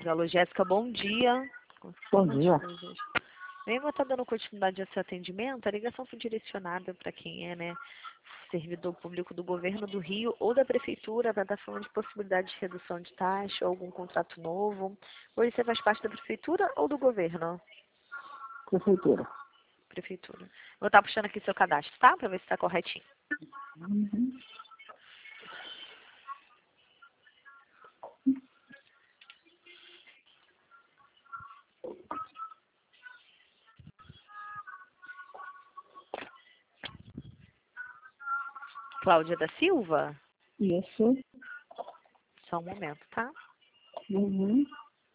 Alô, Jéssica, bom dia. Bom dia. Mesmo está dando continuidade a seu atendimento, a ligação foi direcionada para quem é, né, servidor público do governo do Rio ou da prefeitura, para estar falando de possibilidade de redução de taxa ou algum contrato novo. Hoje você faz parte da prefeitura ou do governo? Prefeitura. Prefeitura. Vou estar puxando aqui seu cadastro, tá? Para ver se está corretinho. Uhum. Cláudia da Silva? Isso. Só um momento, tá? Uhum.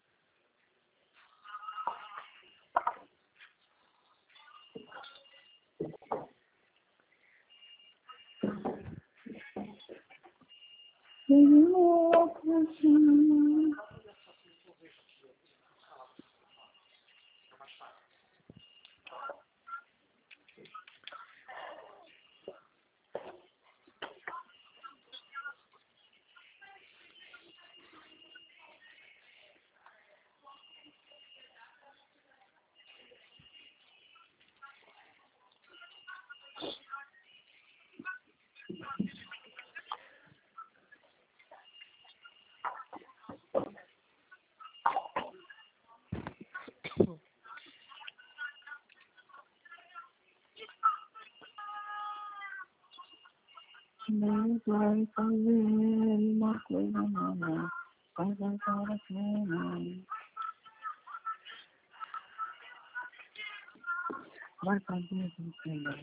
Não vai fazer uma coisa nova, faz agora cena. Vai fazer uma coisa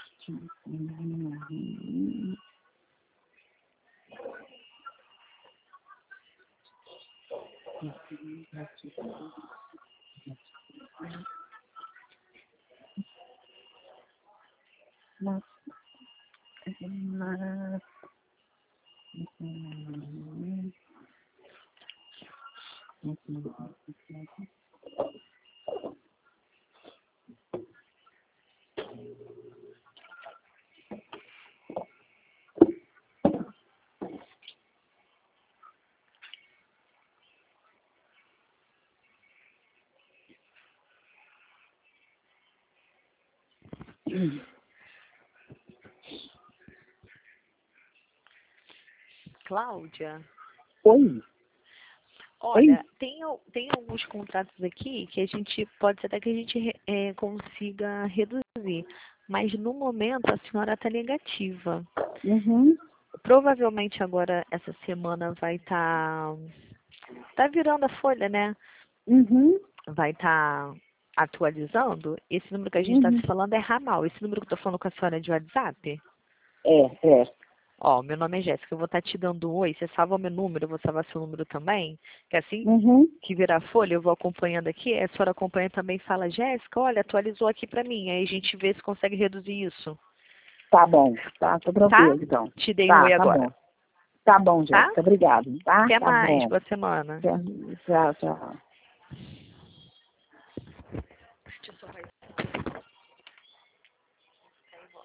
Cláudia? Oi. Olha, tem alguns contratos aqui que a gente pode ser até que a gente consiga reduzir, mas no momento a senhora está negativa. Uhum. Provavelmente agora essa semana vai tá virando a folha, né? Uhum. Vai estar atualizando. Esse número que a gente está Uhum. se falando é ramal. Esse número que eu estou falando com a senhora é de WhatsApp? É. Ó, meu nome é Jéssica, eu vou estar te dando um oi, você salva meu número, eu vou salvar seu número também, que assim Uhum. que virar a folha, eu vou acompanhando aqui, a senhora acompanha também e fala, Jéssica, olha, atualizou aqui pra mim, aí a gente vê se consegue reduzir isso. Tá bom. Tá tranquilo, então. Te dei um oi Tá agora. bom. Tá bom, Tá? Jéssica. Obrigado. Tá? Até Tá mais, bom. boa semana. Tchau, tchau. Deixa eu só